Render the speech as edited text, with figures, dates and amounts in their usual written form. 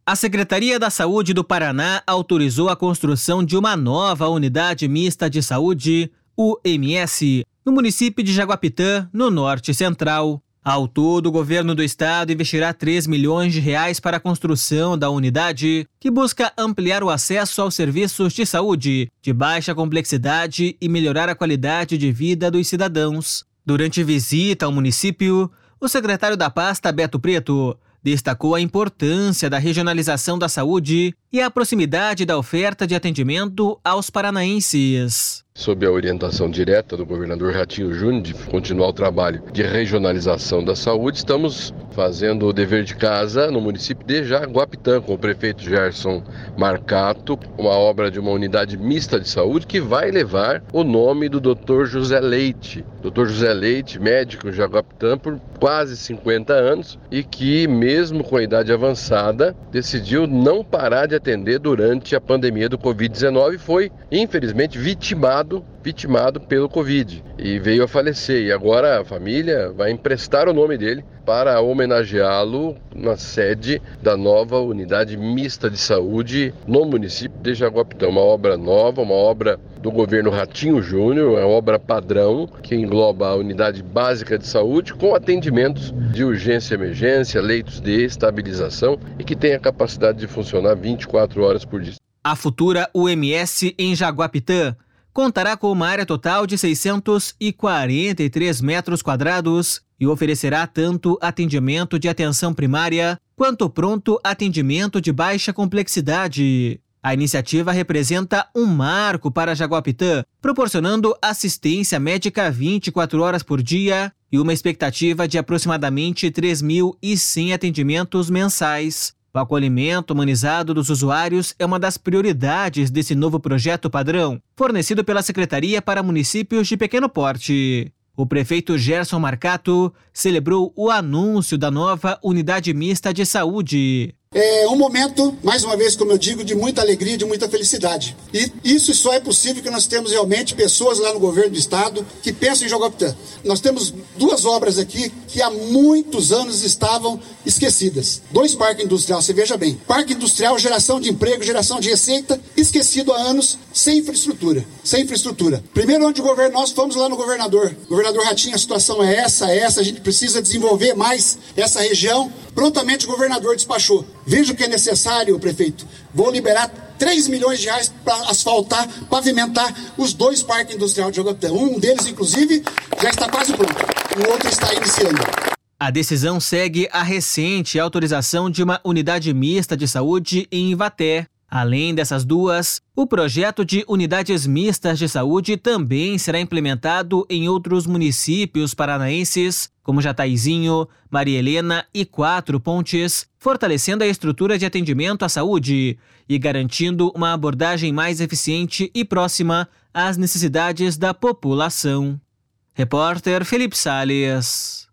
A Secretaria da Saúde do Paraná autorizou a construção de uma nova unidade mista de saúde, UMS, no município de Jaguapitã, no Norte Central. Ao todo, o governo do estado investirá R$3 milhões para a construção da unidade, que busca ampliar o acesso aos serviços de saúde de baixa complexidade e melhorar a qualidade de vida dos cidadãos. Durante visita ao município, o secretário da pasta, Beto Preto, destacou a importância da regionalização da saúde e a proximidade da oferta de atendimento aos paranaenses. Sob a orientação direta do governador Ratinho Júnior de continuar o trabalho de regionalização da saúde, estamos fazendo o dever de casa no município de Jaguapitã, com o prefeito Gerson Marcato, uma obra de uma unidade mista de saúde que vai levar o nome do Dr. José Leite. Dr. José Leite, médico em Jaguapitã por quase 50 anos e que, mesmo com a idade avançada, decidiu não parar de atender durante a pandemia do Covid-19 e foi, infelizmente, vitimado pelo Covid e veio a falecer. E agora a família vai emprestar o nome dele para homenageá-lo na sede da nova unidade mista de saúde no município de Jaguapitã. Uma obra nova, uma obra do governo Ratinho Júnior, uma obra padrão que engloba a unidade básica de saúde com atendimentos de urgência e emergência, leitos de estabilização e que tem a capacidade de funcionar 24 horas por dia. A futura UMS em Jaguapitã contará com uma área total de 643 metros quadrados e oferecerá tanto atendimento de atenção primária quanto pronto atendimento de baixa complexidade. A iniciativa representa um marco para Jaguapitã, proporcionando assistência médica 24 horas por dia e uma expectativa de aproximadamente 3.100 atendimentos mensais. O acolhimento humanizado dos usuários é uma das prioridades desse novo projeto padrão, fornecido pela Secretaria para municípios de pequeno porte. O prefeito Gerson Marcato celebrou o anúncio da nova unidade mista de saúde. É um momento, mais uma vez, como eu digo, de muita alegria, de muita felicidade. E isso só é possível que nós temos realmente pessoas lá no governo do estado que pensam em Jaguapitã. Nós temos duas obras aqui que há muitos anos estavam esquecidas. 2 parques industriais, você veja bem. Parque industrial, geração de emprego, geração de receita, esquecido há anos, sem infraestrutura. Sem infraestrutura. Primeiro ano de governo, nós fomos lá no governador. Governador Ratinho, a situação é essa, a gente precisa desenvolver mais essa região. Prontamente o governador despachou. Veja o que é necessário, prefeito. Vou liberar R$3 milhões para asfaltar, pavimentar os 2 parques industriais de Jaguapitã. Um deles, inclusive, já está quase pronto. O outro está iniciando. A decisão segue a recente autorização de uma unidade mista de saúde em Ivaté. Além dessas duas, o projeto de unidades mistas de saúde também será implementado em outros municípios paranaenses, como Jataizinho, Maria Helena e 4 Pontes, fortalecendo a estrutura de atendimento à saúde e garantindo uma abordagem mais eficiente e próxima às necessidades da população. Repórter Felipe Salles.